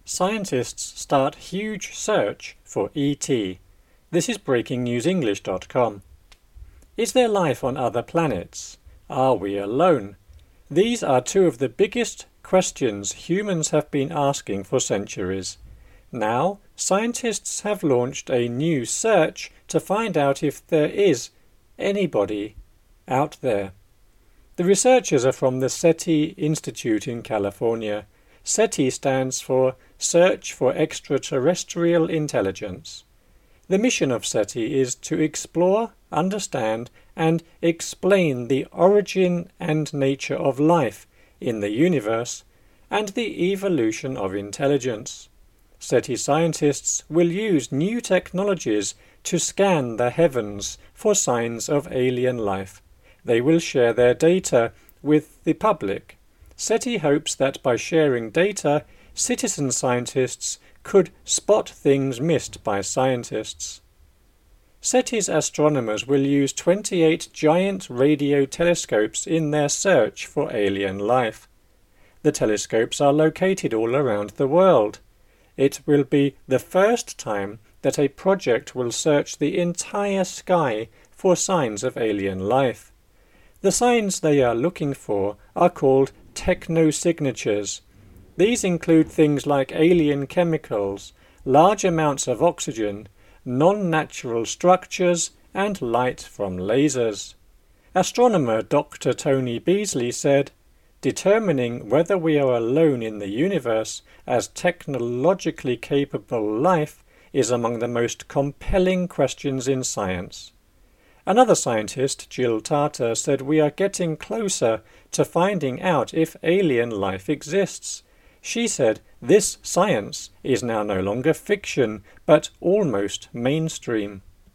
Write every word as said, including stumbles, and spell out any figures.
Scientists start huge search for E T. This is breaking news english dot com. Is there life on other planets? Are we alone? These are two of the biggest questions humans have been asking for centuries. Now, scientists have launched a new search to find out if there is anybody out there. The researchers are from the SETI Institute in California. SETI stands for Search for Extraterrestrial Intelligence. The mission of SETI is to explore, understand, and explain the origin and nature of life in the universe and the evolution of intelligence. SETI scientists will use new technologies to scan the heavens for signs of alien life. They will share their data with the public. SETI hopes that by sharing data, citizen scientists could spot things missed by scientists. SETI's astronomers will use twenty-eight giant radio telescopes in their search for alien life. The telescopes are located all around the world. It will be the first time that a project will search the entire sky for signs of alien life. The signs they are looking for are called technosignatures. These include things like alien chemicals, large amounts of oxygen, non-natural structures, and light from lasers. Astronomer Doctor Tony Beasley said, "Determining whether we are alone in the universe as technologically capable life is among the most compelling questions in science." Another scientist, Jill Tarter, said we are getting closer to finding out if alien life exists. She said this science is now no longer fiction, but almost mainstream.